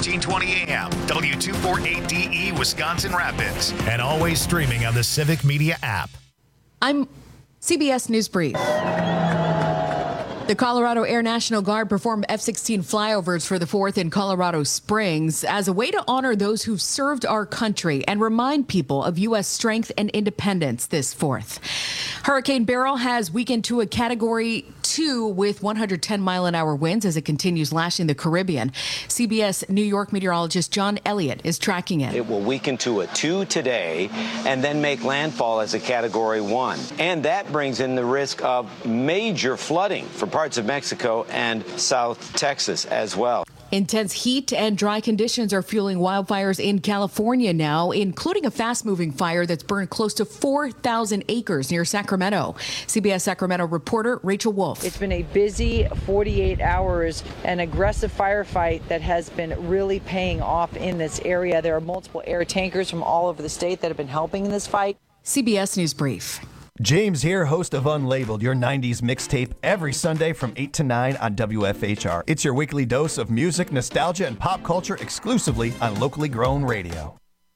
1320 AM, W248DE, Wisconsin Rapids, and always streaming on the Civic Media app. I'm CBS News Brief. The Colorado Air National Guard performed F-16 flyovers for the 4th in Colorado Springs as a way to honor those who've served our country and remind people of U.S. strength and independence this 4th. Hurricane Beryl has weakened to a Category 2 with 110-mile-an-hour winds as it continues lashing the Caribbean. CBS New York meteorologist John Elliott is tracking it. It will weaken to a 2 today and then make landfall as a Category 1. And that brings in the risk of major flooding for parts of Mexico and South Texas as well. Intense heat and dry conditions are fueling wildfires in California now, including a fast-moving fire that's burned close to 4,000 acres near Sacramento. CBS Sacramento reporter Rachel Wolf. It's been a busy 48 hours, an aggressive firefight that has been really paying off in this area. There are multiple air tankers from all over the state that have been helping in this fight. CBS News Brief. James here, host of Unlabeled, your 90s mixtape, every Sunday from 8 to 9 on WFHR. It's your weekly dose of music, nostalgia, and pop culture exclusively on locally grown radio.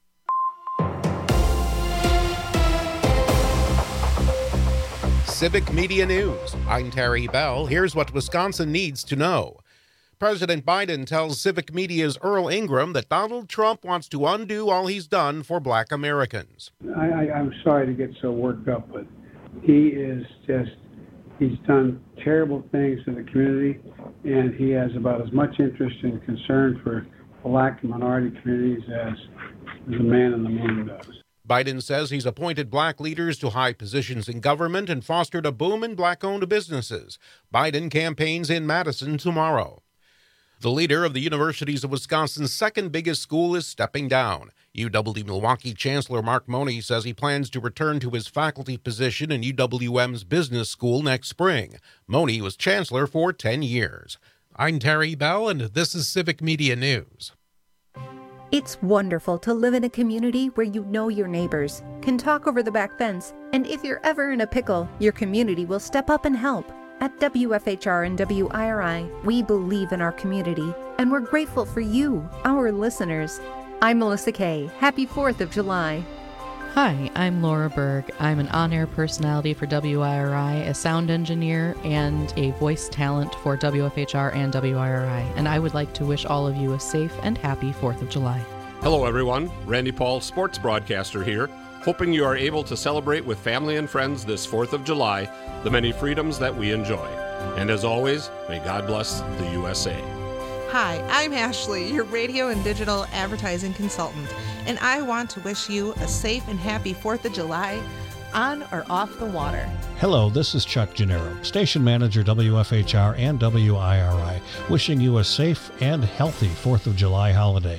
Civic Media News. I'm Terry Bell. Here's what Wisconsin needs to know. President Biden tells Civic Media's Earl Ingram that Donald Trump wants to undo all he's done for Black Americans. I'm sorry to get so worked up, but he's done terrible things in the community, and he has about as much interest and concern for Black and minority communities as the man in the moon does. Biden says he's appointed Black leaders to high positions in government and fostered a boom in Black-owned businesses. Biden campaigns in Madison tomorrow. The leader of the Universities of Wisconsin's second biggest school is stepping down. UW-Milwaukee Chancellor Mark Money says he plans to return to his faculty position in UWM's business school next spring. Money was chancellor for 10 years. I'm Terry Bell, and this is Civic Media News. It's wonderful to live in a community where you know your neighbors, can talk over the back fence, and if you're ever in a pickle, your community will step up and help. At WFHR and WIRI, we believe in our community, and we're grateful for you, our listeners. I'm Melissa Kay. Happy 4th of July. Hi, I'm Laura Berg. I'm an on-air personality for WIRI, a sound engineer, and a voice talent for WFHR and WIRI, and I would like to wish all of you a safe and happy 4th of July. Hello, everyone. Randy Paul, sports broadcaster here. Hoping you are able to celebrate with family and friends this 4th of July, the many freedoms that we enjoy. And as always, may God bless the USA. Hi, I'm Ashley, your radio and digital advertising consultant, and I want to wish you a safe and happy 4th of July on or off the water. Hello, this is Chuck Gennaro, station manager WFHR and WIRI, wishing you a safe and healthy 4th of July holiday.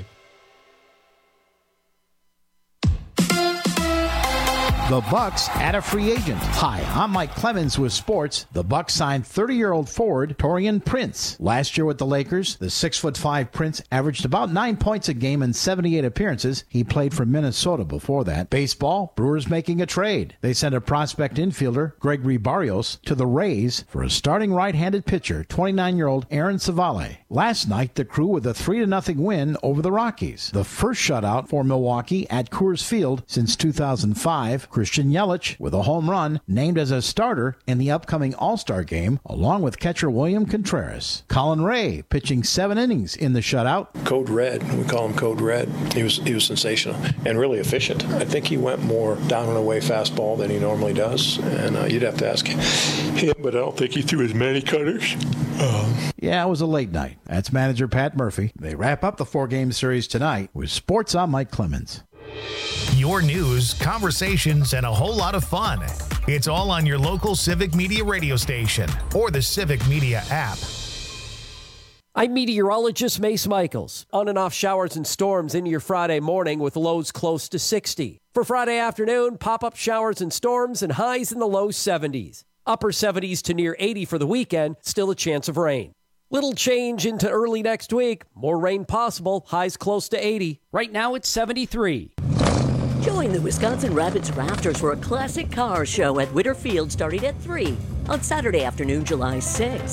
The Bucks add a free agent. Hi, I'm Mike Clemens with sports. The Bucks signed 30-year-old forward Taurean Prince. Last year with the Lakers, the 6'5" Prince averaged about 9 points a game in 78 appearances. He played for Minnesota before that. Baseball, Brewers making a trade. They sent a prospect infielder, Gregory Barrios, to the Rays for a starting right-handed pitcher, 29-year-old Aaron Savale. Last night, the Crew with a 3-0 win over the Rockies. The first shutout for Milwaukee at Coors Field since 2005. Christian Yelich, with a home run, named as a starter in the upcoming All-Star game, along with catcher William Contreras. Colin Ray pitching 7 innings in the shutout. Code Red, we call him Code Red. He was sensational and really efficient. I think he went more down and away fastball than he normally does, and you'd have to ask him, but I don't think he threw as many cutters. Yeah, it was a late night. That's manager Pat Murphy. They wrap up the 4-game series tonight with sports. I'm Mike Clemens. Your news, conversations, and a whole lot of fun. It's all on your local Civic Media radio station or the Civic Media app. I'm meteorologist Mace Michaels. On and off showers and storms into your Friday morning with lows close to 60. For Friday afternoon, pop-up showers and storms and highs in the low 70s. Upper 70s to near 80 for the weekend, still a chance of rain. Little change into early next week. More rain possible, highs close to 80. Right now it's 73. Join the Wisconsin Rapids Rafters for a classic car show at Witter Field starting at 3 on Saturday afternoon, July 6th.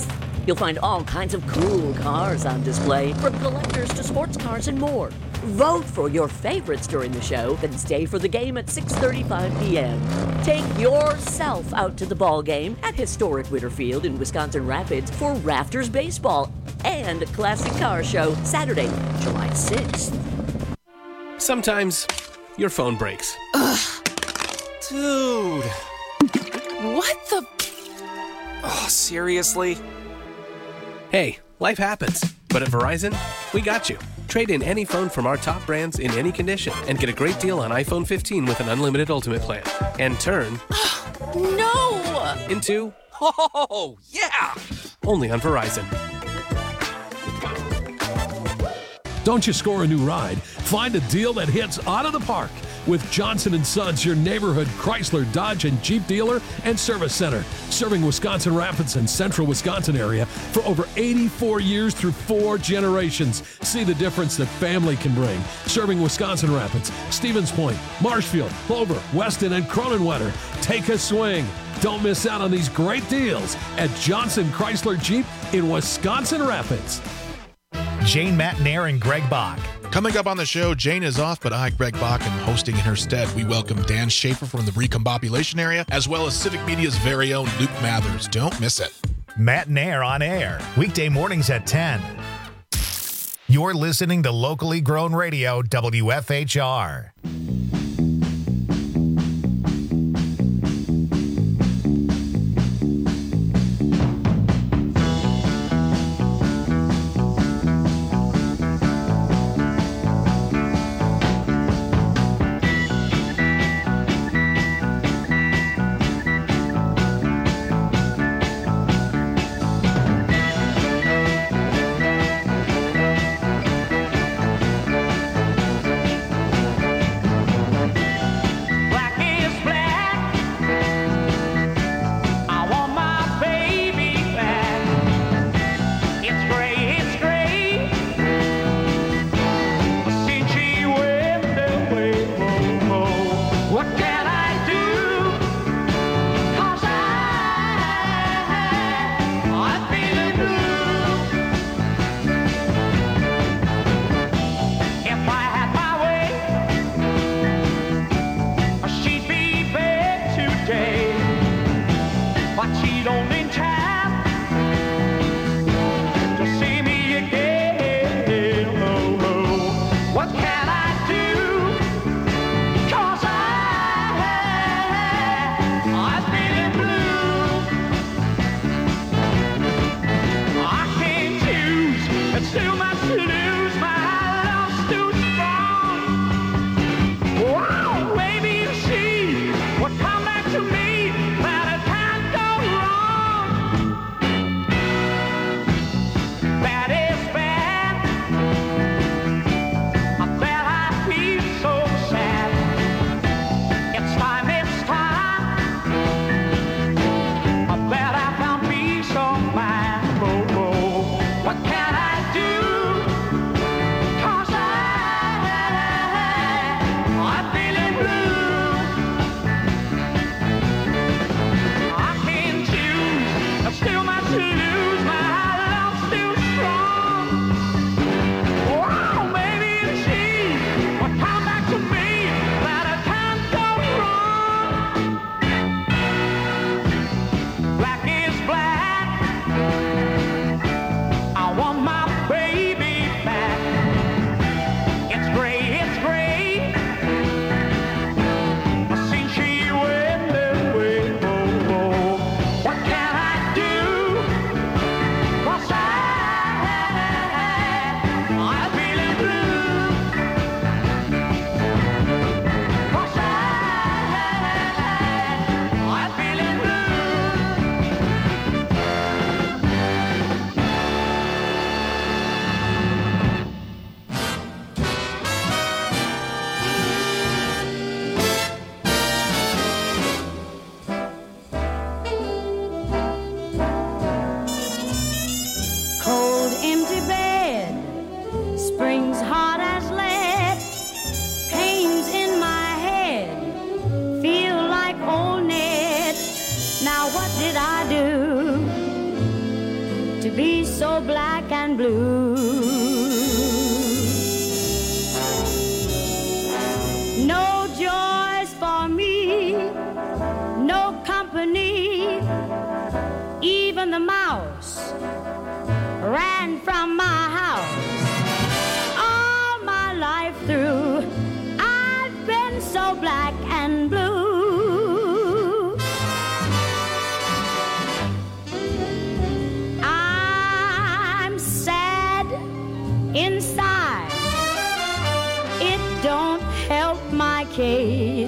You'll find all kinds of cool cars on display, from collectors to sports cars and more. Vote for your favorites during the show, then stay for the game at 6:35 p.m. Take yourself out to the ball game at historic Witter Field in Wisconsin Rapids for Rafters Baseball and Classic Car Show, Saturday, July 6th. Sometimes your phone breaks. Ugh. Dude. What the... Oh, seriously? Hey, life happens. But at Verizon, we got you. Trade in any phone from our top brands in any condition and get a great deal on iPhone 15 with an unlimited Ultimate plan. And turn... No! Into... Oh, yeah! Only on Verizon. Don't you score a new ride? Find a deal that hits out of the park with Johnson & Sons, your neighborhood Chrysler, Dodge, and Jeep dealer and service center, serving Wisconsin Rapids and central Wisconsin area for over 84 years through 4 generations. See the difference that family can bring. Serving Wisconsin Rapids, Stevens Point, Marshfield, Clover, Weston, and Cronenwetter. Take a swing. Don't miss out on these great deals at Johnson Chrysler Jeep in Wisconsin Rapids. Jane Matnair and Greg Bach. Coming up on the show, Jane is off, but I, Greg Bach, am hosting in her stead. We welcome Dan Schaefer from the Recombobulation area, as well as Civic Media's very own Luke Mathers. Don't miss it. Matnair on air, weekday mornings at 10. You're listening to locally grown radio, WFHR. be so black and blue. No joys for me, no company, even the mouse ran from my house. All my life through, I've been so black and blue. I'm sad inside, it don't help my case,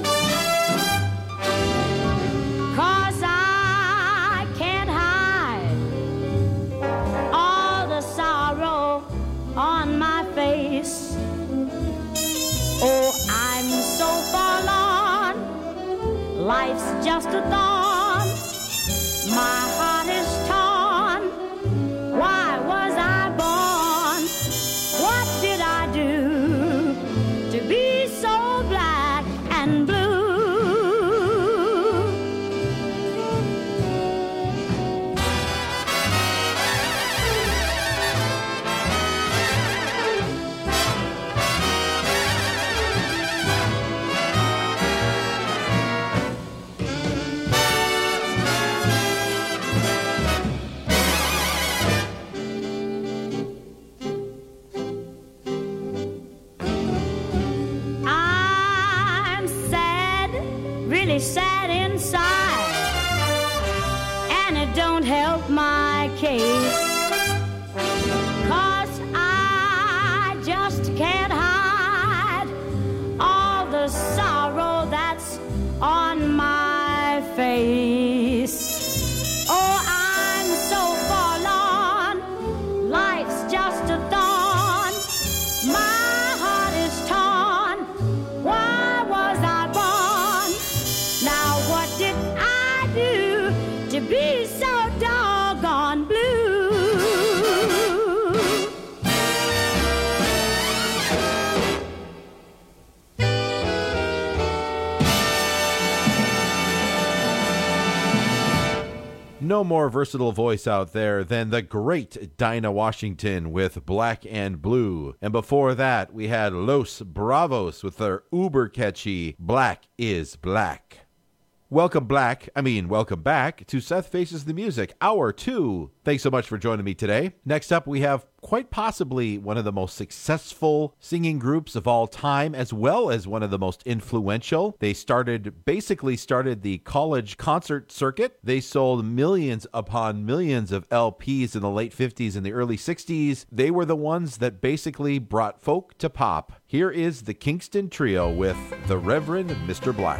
'cause I can't hide all the sorrow on my face. Oh, I'm so forlorn, life's just a thorn, my heart is torn. Why was I born? What did I do to be so black and blue? I'm sad, really sad inside, and it don't help my case, 'cause I just can't hide all the sorrow that's on my face. Oh, I'm so forlorn, life's just a thorn, my heart is torn. Why was I born? Now what did I do to be so doggone blue? No more versatile voice out there than the great Dinah Washington with Black and Blue. And before that, we had Los Bravos with their uber catchy Black is Black. Welcome back to Seth Faces the Music, Hour 2. Thanks so much for joining me today. Next up, we have quite possibly one of the most successful singing groups of all time, as well as one of the most influential. They basically started the college concert circuit. They sold millions upon millions of LPs in the late 50s and the early 60s. They were the ones that basically brought folk to pop. Here is the Kingston Trio with the Reverend Mr. Black.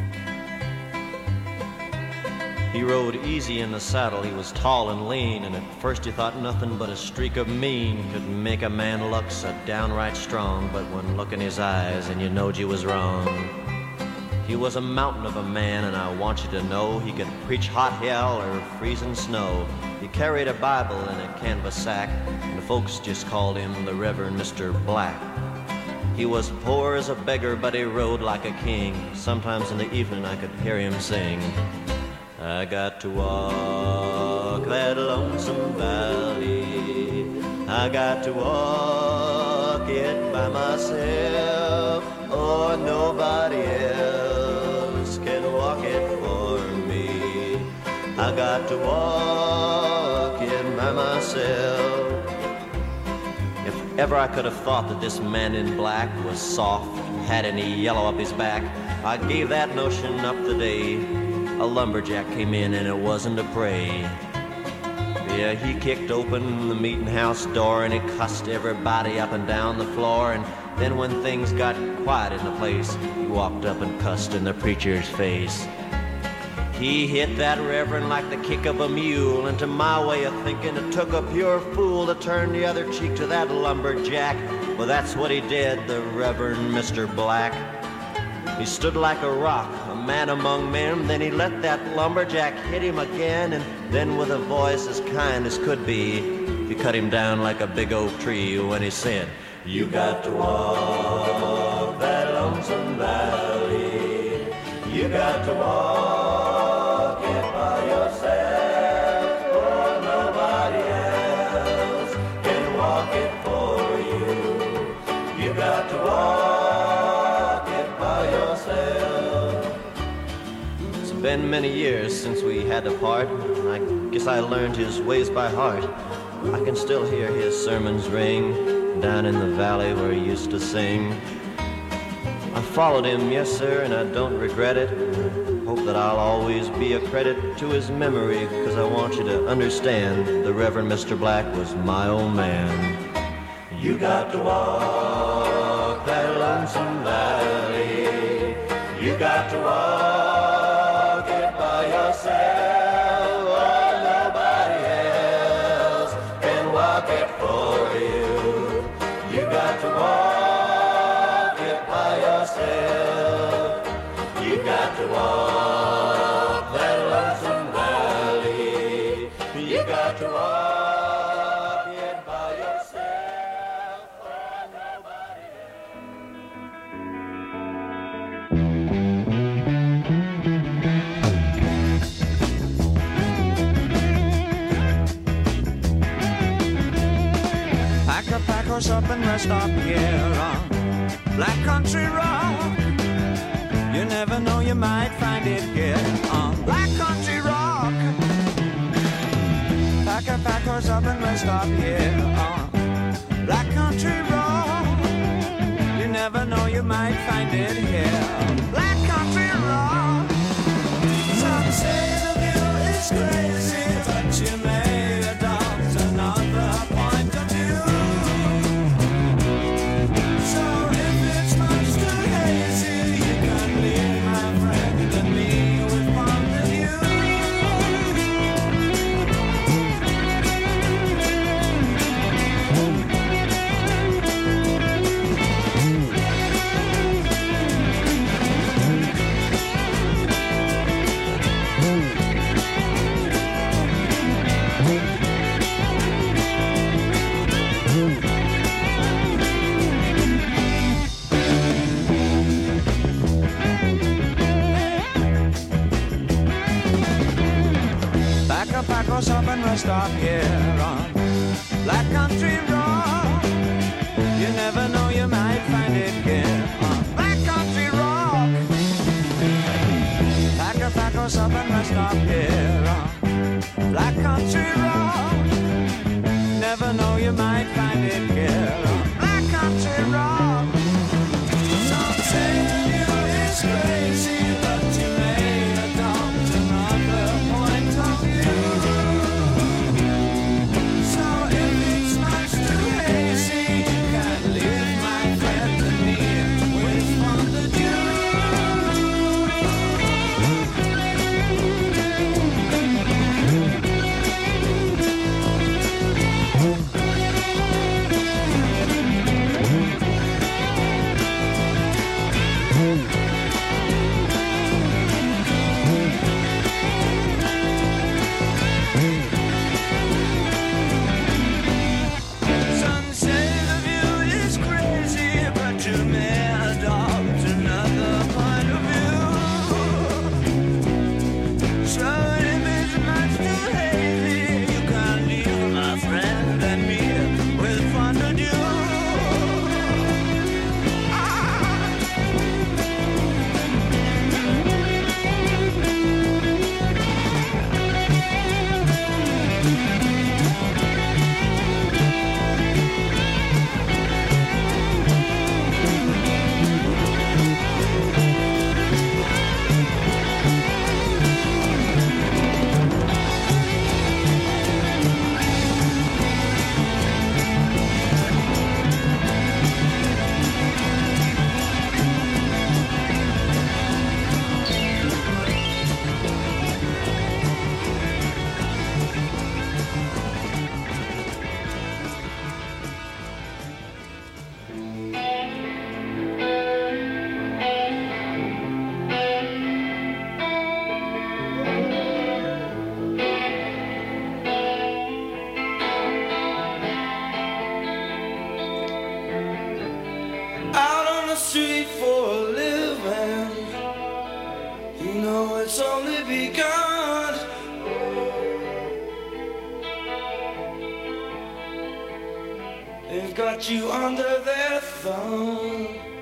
He rode easy in the saddle, he was tall and lean, and at first he thought nothing but a streak of mean could make a man look so downright strong, but one look in his eyes and you knowed you was wrong. He was a mountain of a man, and I want you to know he could preach hot hell or freezing snow. He carried a Bible in a canvas sack, and the folks just called him the Reverend Mr. Black. He was poor as a beggar, but he rode like a king. Sometimes in the evening I could hear him sing. I got to walk that lonesome valley, I got to walk it by myself, or nobody else can walk it for me. I got to walk it by myself. If ever I could have thought that this man in black was soft, had any yellow up his back, I gave that notion up the day a lumberjack came in, and it wasn't to pray. Yeah, he kicked open the meeting house door and he cussed everybody up and down the floor, and then when things got quiet in the place, he walked up and cussed in the preacher's face. He hit that reverend like the kick of a mule, and to my way of thinking it took a pure fool to turn the other cheek to that lumberjack. Well, that's what he did, the Reverend Mr. Black. He stood like a rock, a man among men, then he let that lumberjack hit him again, and then with a voice as kind as could be, he cut him down like a big oak tree when he said, "You got to walk that lonesome valley, you got to walk it by yourself, or nobody else walk it by yourself. It's been many years since we had to part. I guess I learned his ways by heart. I can still hear his sermons ring down in the valley where he used to sing. I followed him, yes sir, and I don't regret it. Hope that I'll always be a credit to his memory, because I want you to understand the Reverend Mr. Black was my old man. You got to walk that lonesome valley. You got to walk it by yourself. Oh, nobody else can walk it for you. You got to walk it by yourself. You got to walk that lonesome valley. You got to walk it by yourself. Oh, nobody Pack us up and rest up here on Black Country Rock. You never know, you might find it here on Black Country Rock. Pack us up and rest up here on Black Country Rock. You never know, you might find it here. Black Country Rock. Some say the view is crazy, but you may adopt another point of view. So if it's much too hazy, you can leave my friend and me with point of view. Pack us up and rest up here on Black Country Rock. You never know, you might find it here on Black Country Rock. Pack us up and rest up here on Black Country Rock. Never know, you might find it here on Black Country Rock. Some say you is crazy, but you may adopt another point of view. street for a living. You know it's only begun. They've got you under their thumb.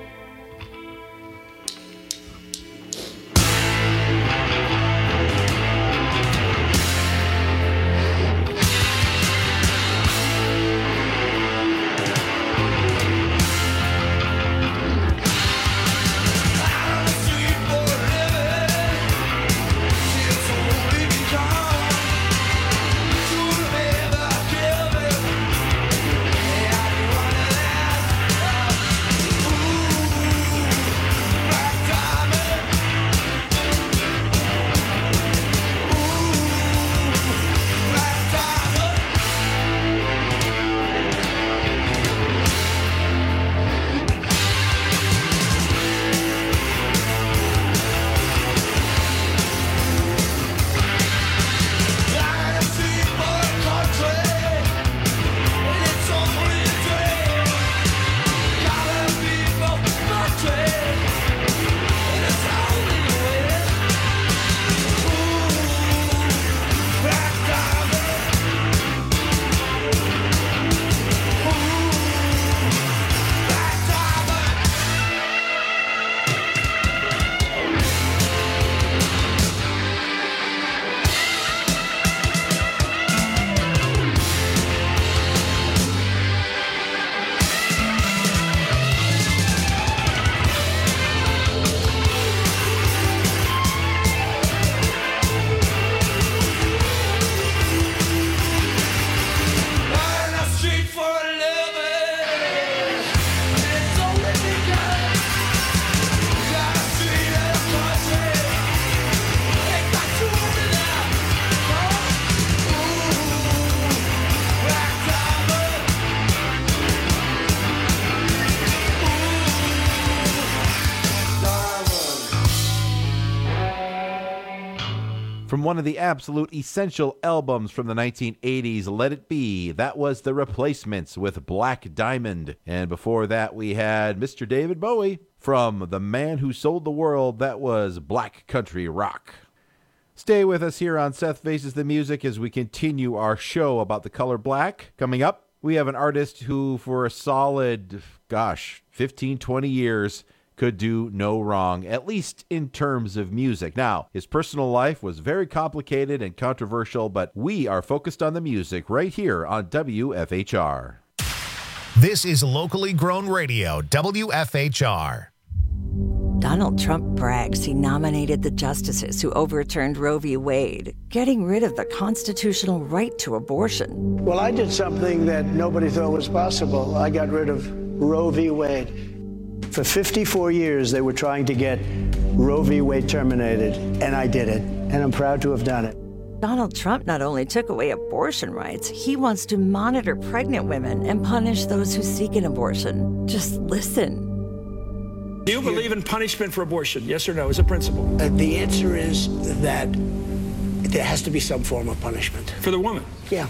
From one of the absolute essential albums from the 1980s, Let It Be, that was The Replacements with Black Diamond. And before that, we had Mr. David Bowie from The Man Who Sold the World, that was Black Country Rock. Stay with us here on Seth Faces the Music as we continue our show about the color black. Coming up, we have an artist who, for a solid, 15, 20 years, could do no wrong, at least in terms of music. Now, his personal life was very complicated and controversial, but we are focused on the music right here on WFHR. This is locally grown radio, WFHR. Donald Trump brags he nominated the justices who overturned Roe v. Wade, getting rid of the constitutional right to abortion. Well, I did something that nobody thought was possible. I got rid of Roe v. Wade. For 54 years, they were trying to get Roe v. Wade terminated, and I did it, and I'm proud to have done it. Donald Trump not only took away abortion rights, he wants to monitor pregnant women and punish those who seek an abortion. Just listen. Do you believe in punishment for abortion? Yes or no, as a principle? The answer is that there has to be some form of punishment. For the woman? Yeah.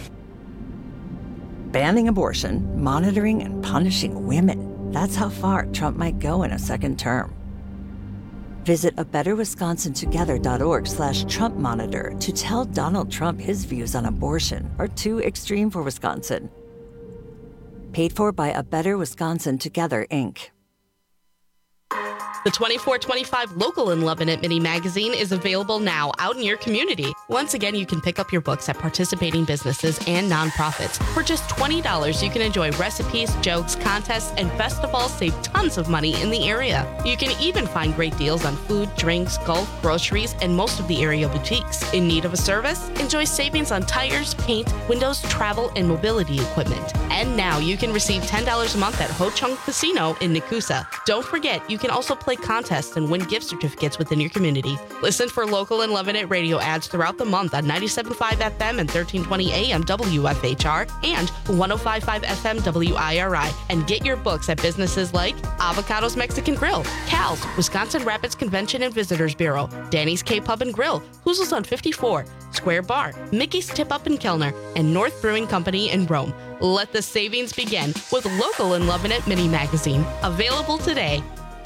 Banning abortion, monitoring, and punishing women. That's how far Trump might go in a second term. Visit abetterwisconsintogether.org/Trump Monitor to tell Donald Trump his views on abortion are too extreme for Wisconsin. Paid for by A Better Wisconsin Together, Inc. The 2425 Local in Lebanon mini magazine is available now out in your community. Once again, you can pick up your books at participating businesses and nonprofits. For just $20, you can enjoy recipes, jokes, contests, and best of all, save tons of money in the area. You can even find great deals on food, drinks, golf, groceries, and most of the area boutiques. In need of a service? Enjoy savings on tires, paint, windows, travel, and mobility equipment. And now you can receive $10 a month at Ho Chung Casino in Nakusa. Don't forget, you can also play contests and win gift certificates within your community. Listen for Local and Lebanon radio ads throughout the month on 97.5 FM and 1320 AM WFHR and 105.5 FM WIRI. And get your books at businesses like Avocados Mexican Grill, Cal's, Wisconsin Rapids Convention and Visitors Bureau, Danny's K-Pub and Grill, Hoozle's on 54, Square Bar, Mickey's Tip Up in Kellner, and North Brewing Company in Rome. Let the savings begin with Local in Lebanon mini magazine. Available today.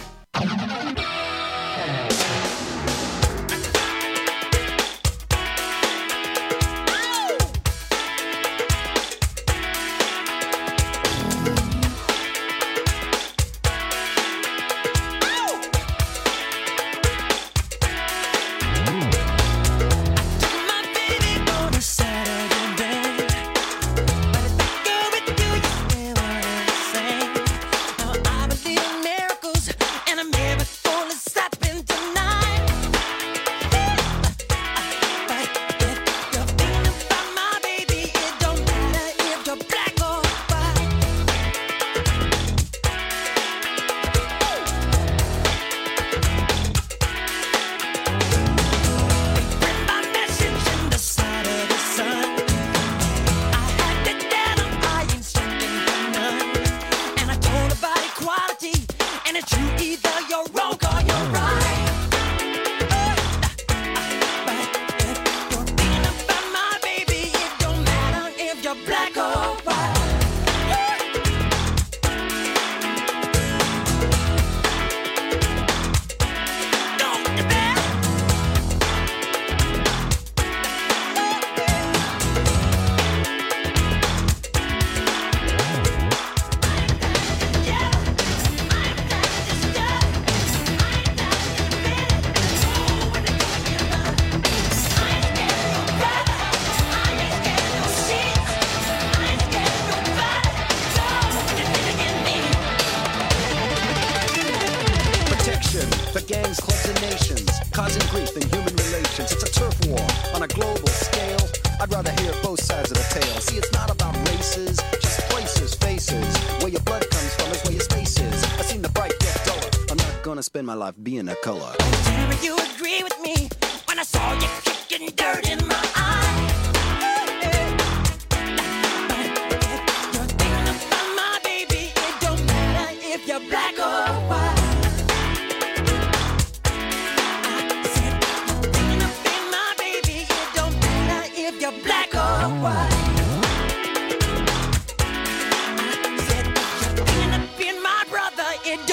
Spend my life being a color. Tell me you agree with me when I saw you kicking dirt in my eye. You're thinking about my baby. It don't matter if you're black or white. I said you're thinking about my baby.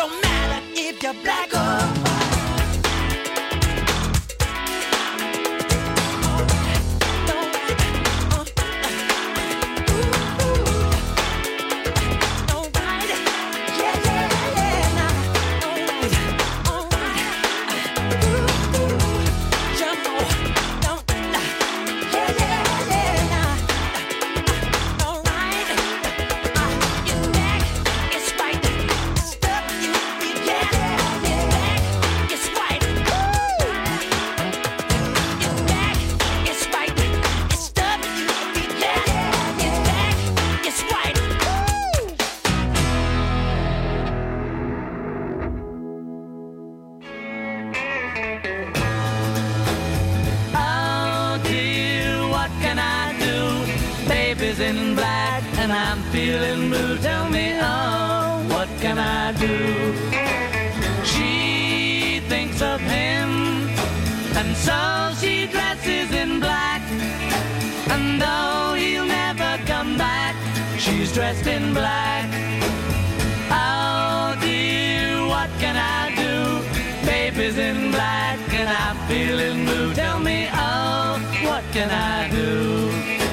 Don't matter if you're black or white. In black and I'm feeling blue. Tell me, oh, what can I do? She thinks of him, and so she dresses in black. And though he'll never come back, she's dressed in black. Oh dear, what can I do? Baby's in black and I'm feeling blue. Tell me, oh, what can I do?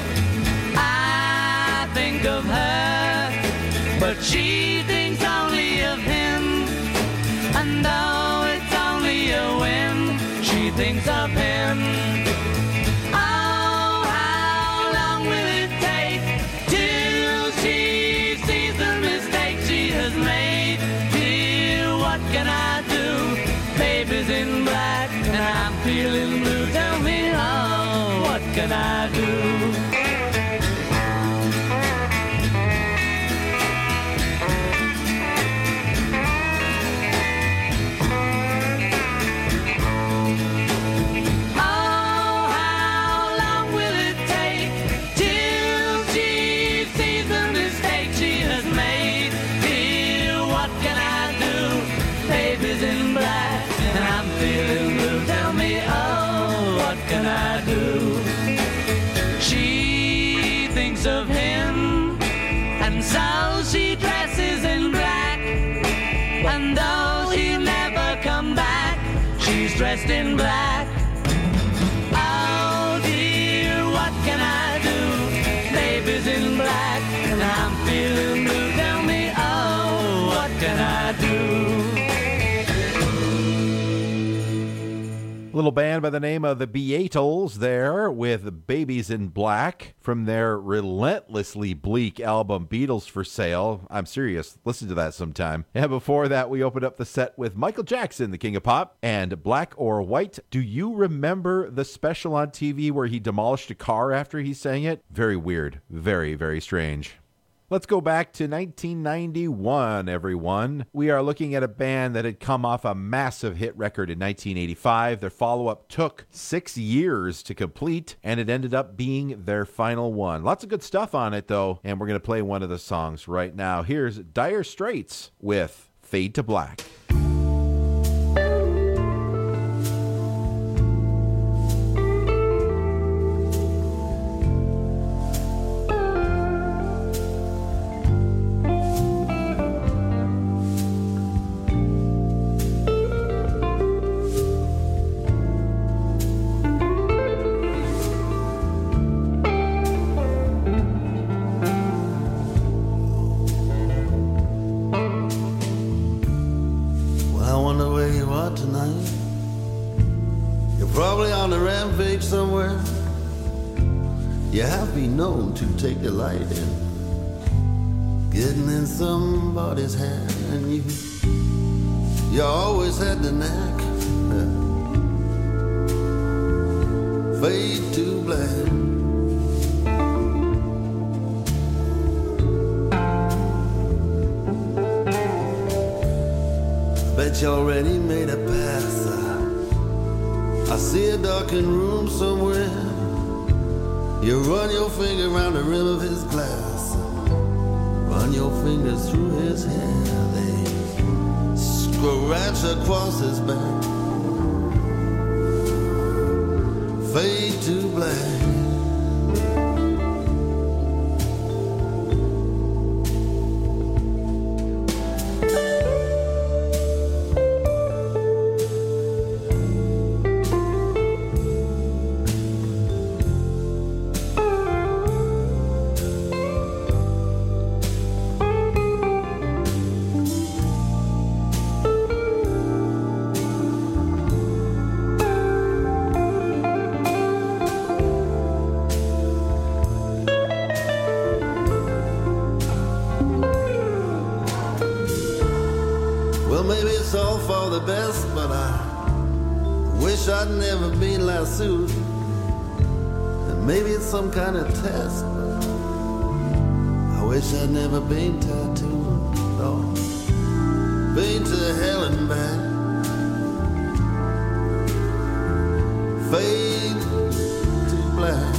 Think of her, but she thinks only of him. And though it's only a whim, she thinks of him. Oh, how long will it take till she sees the mistake she has made? Dear, what can I do? Baby's in black and I'm feeling blue. Tell me, oh, what can I do? Of him, and so she dresses in black. And though he'll never come back, she's dressed in black. Oh dear, what can I do? Baby's in black and I'm feeling blue. Tell me, oh, what can I do? Little band by the name of the Beatles there with Babies in Black from their relentlessly bleak album Beatles for Sale. I'm serious. Listen to that sometime. And before that, we opened up the set with Michael Jackson, the King of Pop, and Black or White. Do you remember the special on TV where he demolished a car after he sang it? Very weird. Very, very strange. Let's go back to 1991, everyone. We are looking at a band that had come off a massive hit record in 1985. Their follow-up took 6 years to complete, and it ended up being their final one. Lots of good stuff on it, though, and we're going to play one of the songs right now. Here's Dire Straits with Fade to Black. Somewhere you have been known to take delight in getting in somebody's hand, and you always had the knack. Fade to black. I bet you already made a pass. I see a darkened room somewhere. You run your finger around the rim of his glass, run your fingers through his hair. They scratch across his back. Fade to black. all for the best, but I wish I'd never been lassoed. And maybe it's some kind of test, but I wish I'd never been tattooed. No, been to hell and back, fade to black.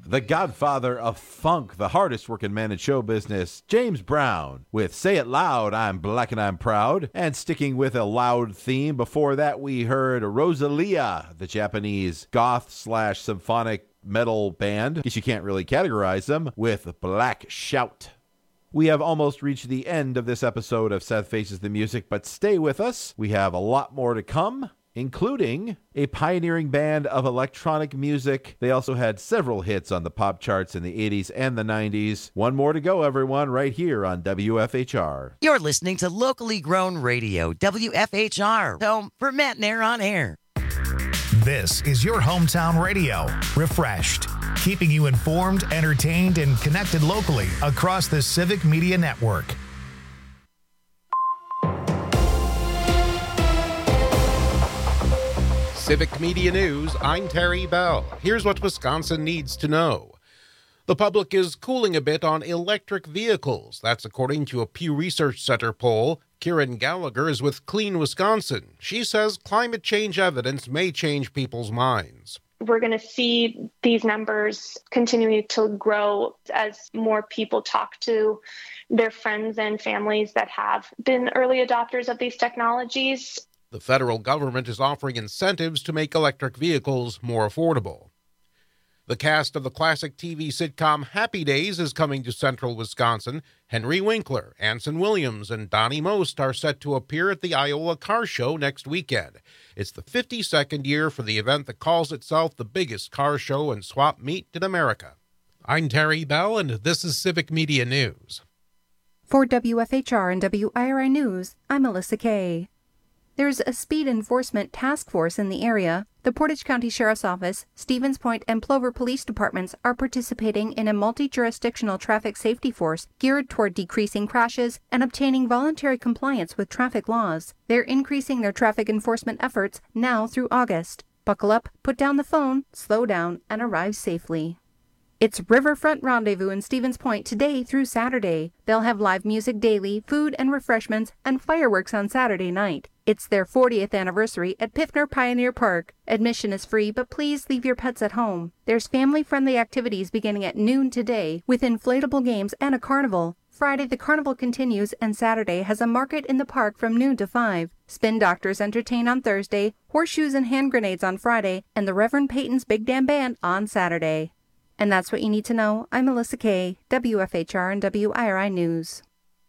The godfather of funk, the hardest working man in show business, James Brown, with Say It Loud, I'm Black and I'm Proud. And sticking with a loud theme, before that we heard Rosalia, the Japanese goth/symphonic metal band, I guess you can't really categorize them, with Black Shout. We have almost reached the end of this episode of Seth Faces the Music, but stay with us. We have a lot more to come, including a pioneering band of electronic music. They also had several hits on the pop charts in the 80s and the 90s. One more to go, everyone, right here on WFHR. You're listening to locally grown radio, WFHR, home for Matt and Air on Air. This is your hometown radio, refreshed, keeping you informed, entertained, and connected locally across the Civic Media Network. Civic Media News, I'm Terry Bell. Here's what Wisconsin needs to know. The public is cooling a bit on electric vehicles. That's according to a Pew Research Center poll. Kieran Gallagher is with Clean Wisconsin. She says climate change evidence may change people's minds. We're going to see these numbers continuing to grow as more people talk to their friends and families that have been early adopters of these technologies. The federal government is offering incentives to make electric vehicles more affordable. The cast of the classic TV sitcom Happy Days is coming to central Wisconsin. Henry Winkler, Anson Williams, and Donnie Most are set to appear at the Iowa Car Show next weekend. It's the 52nd year for the event that calls itself the biggest car show and swap meet in America. I'm Terry Bell, and this is Civic Media News. For WFHR and WIRI News, I'm Melissa Kay. There's a speed enforcement task force in the area. The Portage County Sheriff's Office, Stevens Point, and Plover Police Departments are participating in a multi-jurisdictional traffic safety force geared toward decreasing crashes and obtaining voluntary compliance with traffic laws. They're increasing their traffic enforcement efforts now through August. Buckle up, put down the phone, slow down, and arrive safely. It's Riverfront Rendezvous in Stevens Point today through Saturday. They'll have live music daily, food and refreshments, and fireworks on Saturday night. It's their 40th anniversary at Piffner Pioneer Park. Admission is free, but please leave your pets at home. There's family-friendly activities beginning at noon today with inflatable games and a carnival. Friday, the carnival continues, and Saturday has a market in the park from noon to 5. Spin Doctors entertain on Thursday, horseshoes and hand grenades on Friday, and the Reverend Peyton's Big Damn Band on Saturday. And that's what you need to know. I'm Melissa Kay, WFHR and WIRI News.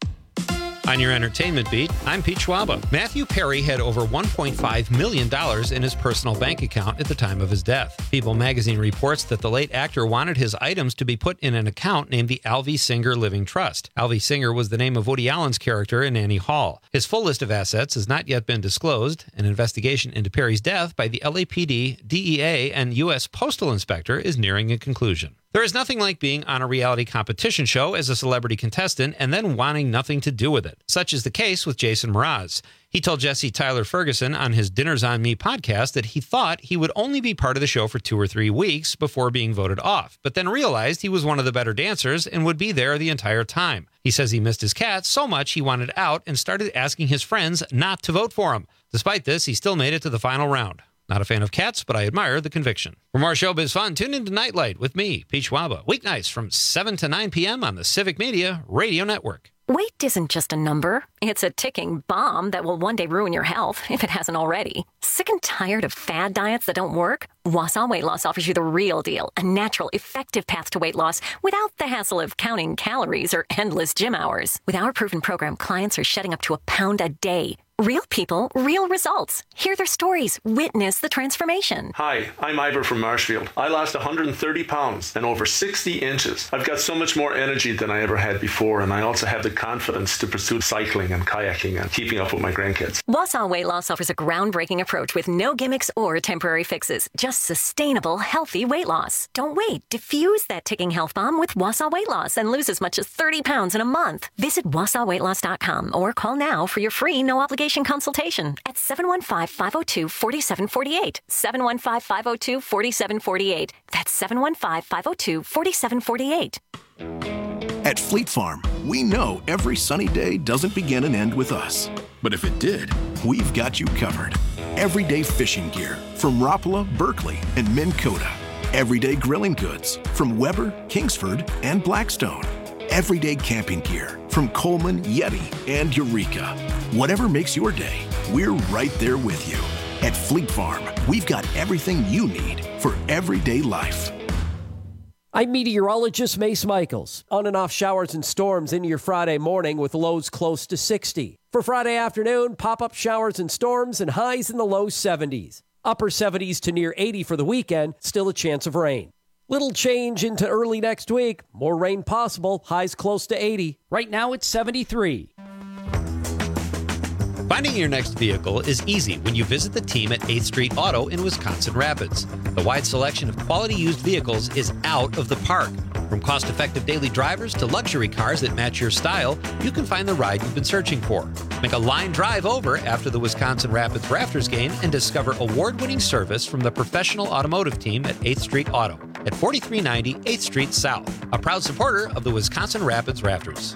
On your entertainment beat, I'm Pete Schwaba. Matthew Perry had over $1.5 million in his personal bank account at the time of his death. People magazine reports that the late actor wanted his items to be put in an account named the Alvy Singer Living Trust. Alvy Singer was the name of Woody Allen's character in Annie Hall. His full list of assets has not yet been disclosed. An investigation into Perry's death by the LAPD, DEA, and U.S. Postal Inspector is nearing a conclusion. There is nothing like being on a reality competition show as a celebrity contestant and then wanting nothing to do with it. Such is the case with Jason Mraz. He told Jesse Tyler Ferguson on his Dinners on Me podcast that he thought he would only be part of the show for 2 or 3 weeks before being voted off, but then realized he was one of the better dancers and would be there the entire time. He says he missed his cat so much he wanted out and started asking his friends not to vote for him. Despite this, he still made it to the final round. Not a fan of cats, but I admire the conviction. For more showbiz fun, tune into Nightlight with me, Pete Schwaba, weeknights from 7 to 9 p.m. on the Civic Media Radio Network. Weight isn't just a number. It's a ticking bomb that will one day ruin your health, if it hasn't already. Sick and tired of fad diets that don't work? Wausau Weight Loss offers you the real deal, a natural, effective path to weight loss without the hassle of counting calories or endless gym hours. With our proven program, clients are shedding up to 1 pound a day. Real people, real results. Hear their stories. Witness the transformation. Hi, I'm Ivor from Marshfield. I lost 130 pounds and over 60 inches. I've got so much more energy than I ever had before, and I also have the confidence to pursue cycling and kayaking and keeping up with my grandkids. Wausau Weight Loss offers a groundbreaking approach with no gimmicks or temporary fixes. Just sustainable, healthy weight loss. Don't wait. Diffuse that ticking health bomb with Wausau Weight Loss and lose as much as 30 pounds in a month. Visit WausauWeightLoss.com or call now for your free, no-obligation consultation at 715-502-4748. 715-502-4748. That's 715-502-4748. At Fleet Farm, we know every sunny day doesn't begin and end with us. But if it did, we've got you covered. Everyday fishing gear from Rapala, Berkeley, and Minn Kota. Everyday grilling goods from Weber, Kingsford, and Blackstone. Everyday camping gear from Coleman, Yeti, and Eureka. Whatever makes your day, we're right there with you. At Fleet Farm, we've got everything you need for everyday life. I'm meteorologist Mace Michaels. On and off showers and storms into your Friday morning with lows close to 60. For Friday afternoon, pop-up showers and storms and highs in the low 70s. Upper 70s to near 80 for the weekend, still a chance of rain. Little change into early next week. More rain possible, highs close to 80. Right now it's 73. Finding your next vehicle is easy when you visit the team at 8th Street Auto in Wisconsin Rapids. The wide selection of quality used vehicles is out of the park. From cost-effective daily drivers to luxury cars that match your style, you can find the ride you've been searching for. Make a line drive over after the Wisconsin Rapids Rafters game and discover award-winning service from the professional automotive team at 8th Street Auto at 4390 8th Street South, a proud supporter of the Wisconsin Rapids Rafters.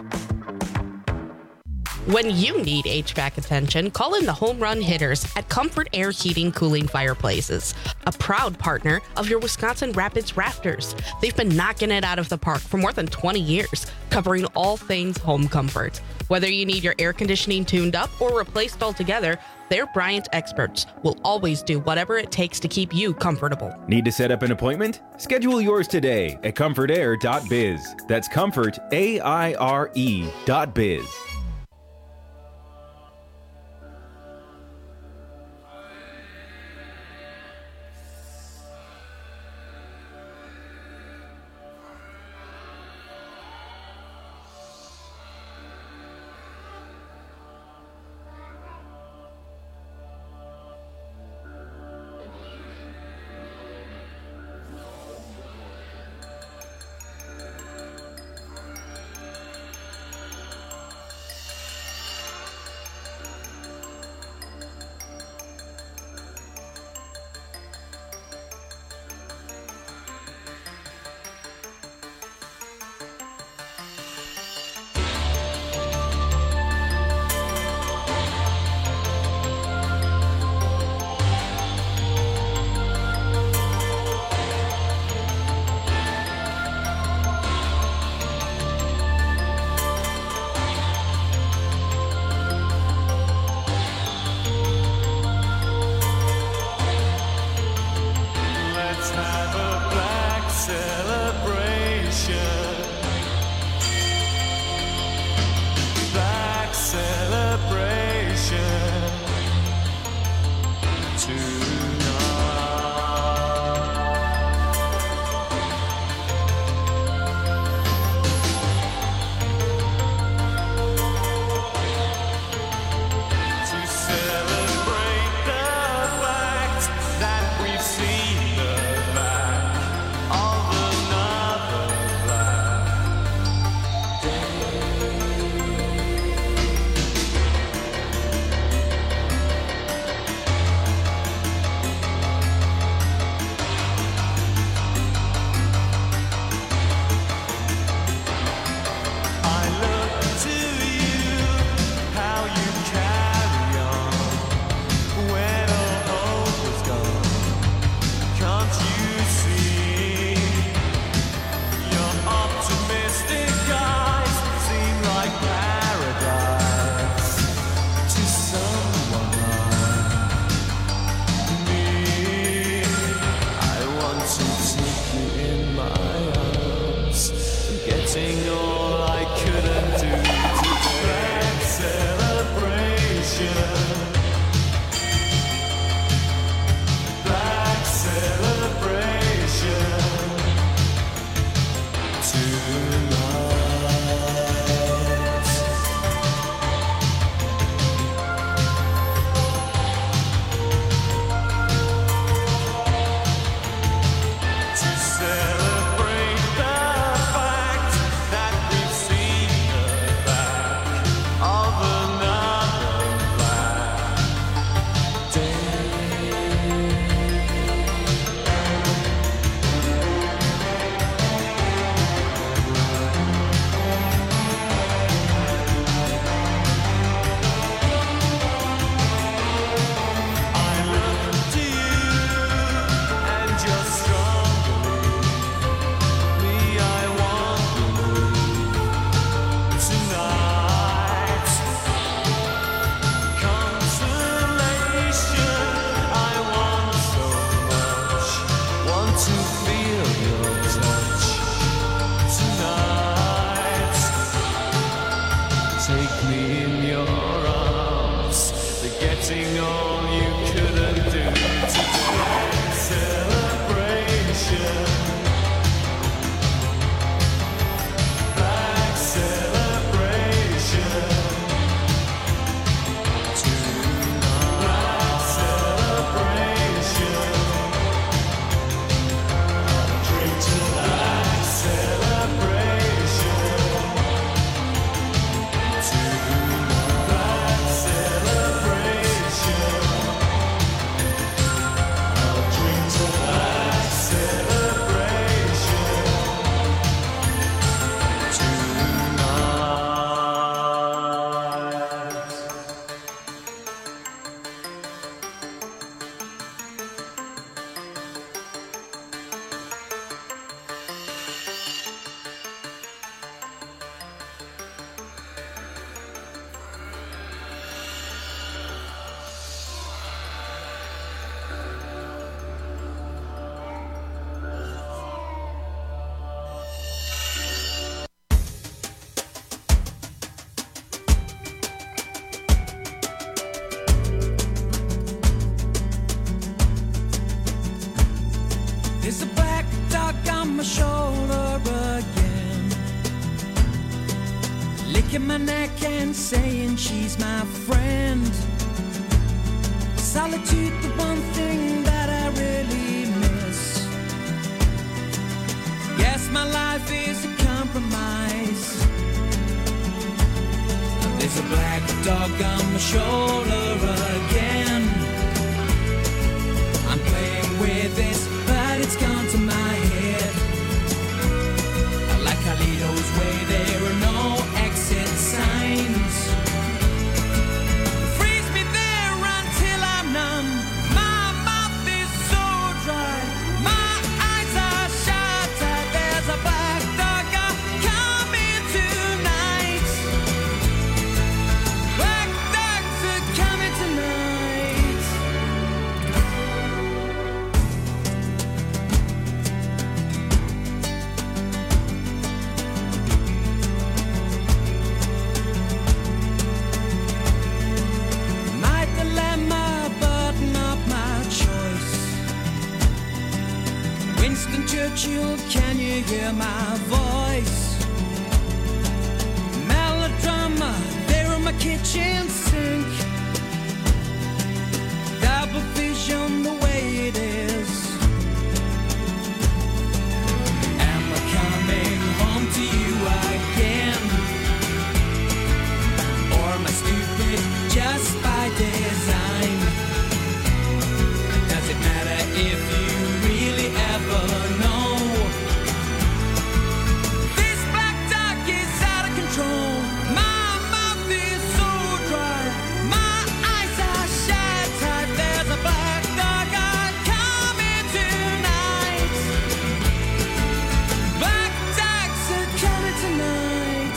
When you need HVAC attention, call in the home run hitters at Comfort Air Heating Cooling Fireplaces, a proud partner of your Wisconsin Rapids Rafters. They've been knocking it out of the park for more than 20 years, covering all things home comfort. Whether you need your air conditioning tuned up or replaced altogether, their Bryant experts will always do whatever it takes to keep you comfortable. Need to set up an appointment? Schedule yours today at comfortair.biz. That's comfortaire.biz. breaking my neck and saying she's my friend. Solitude, the one thing that I really miss. Yes, my life is a compromise. There's a black dog on my shoulder again. I'm playing with this, but it's gone to my head. Like Carlito's Way, there are no exit signs. Freeze me there until I'm numb. My mouth is so dry. My eyes are shut. There's a black dog coming tonight. Black dogs are coming tonight. My dilemma, but not my choice. Winston Churchill, can you hear my voice? Melodrama, there on my kitchen sink. Double vision the way it is. Am I coming home to you again? Or am I stupid just by design? Does it matter if you really ever know? This black dog is out of control. My mouth is so dry. My eyes are shut tight. There's a black dog coming tonight. Black dogs are coming tonight.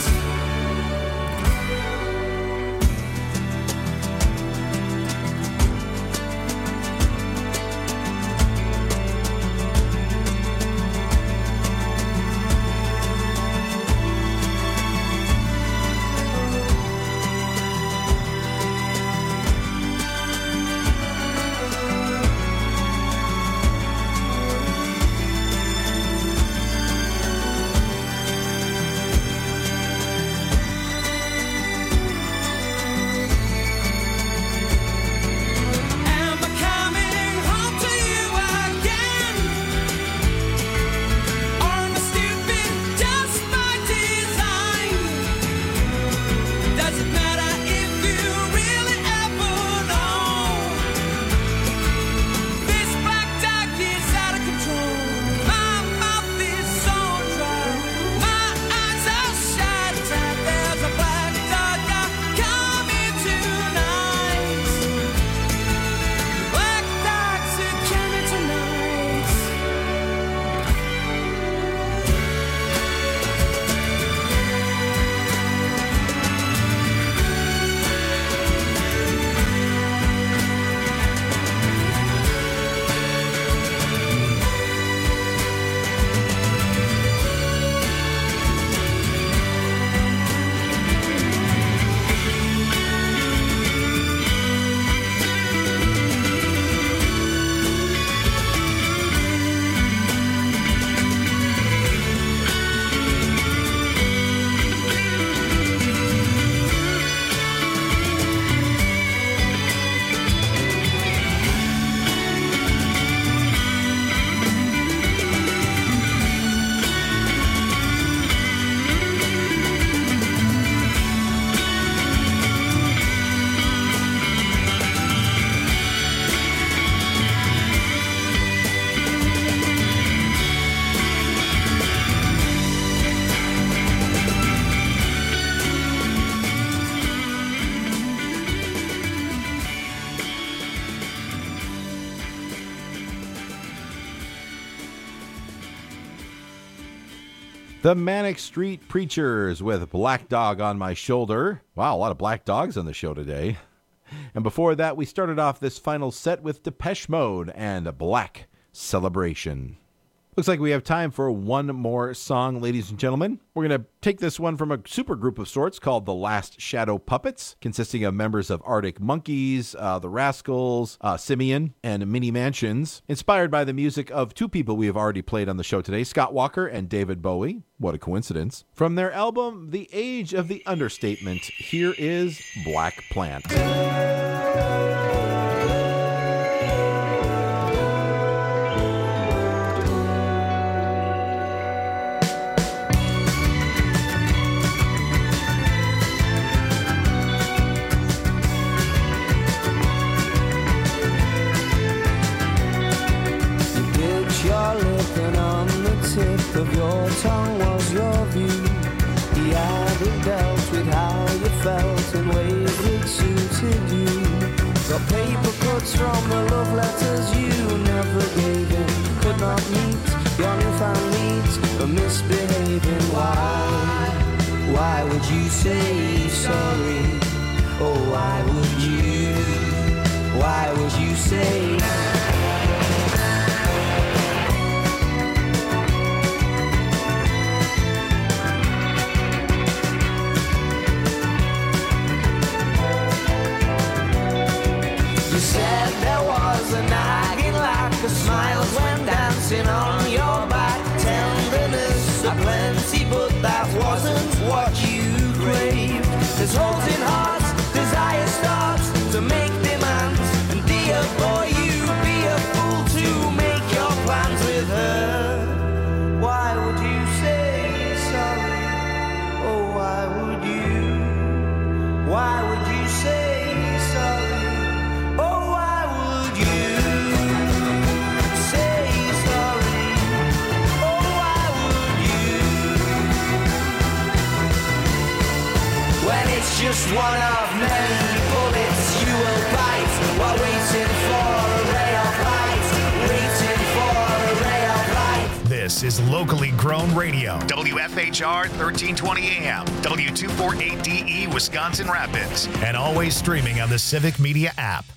Am I coming home to you again? Or am I stupid just by design? Does it matter if you really ever know? This black dog is out of control. My mouth is so dry. My eyes are shut tight. There's a black dog coming tonight. Black dogs are coming tonight. The Manic Street Preachers with Black Dog on My Shoulder. Wow, a lot of black dogs on the show today. And before that, we started off this final set with Depeche Mode and Black Celebration. Looks like we have time for one more song, ladies and gentlemen. We're going to take this one from a super group of sorts called The Last Shadow Puppets, consisting of members of Arctic Monkeys, The Rascals, Simeon, and Mini Mansions, inspired by the music of two people we have already played on the show today, Scott Walker and David Bowie. What a coincidence. From their album, The Age of the Understatement, here is Black Plant. Of your tongue was your view. He hadn't dealt with how you felt in ways that suited you. Got paper cuts from the love letters you never gave him. Could not meet your newfound needs for misbehaving. Why would you say sorry? Oh, why would you? Why would you say? Smiles when dancing on your back, tenderness aplenty, but that wasn't what you craved. There's holes in hearts, desire starts to make demands, and dear boy, you be a fool to make your plans with her. Why would you say sorry? Oh, why would you? Why would you say sorry? Oh, why would you? It's just one of many bullets you will bite while waiting for a ray of light, waiting for a ray of light. This is locally grown radio. WFHR 1320 AM, W248DE Wisconsin Rapids, and always streaming on the Civic Media app.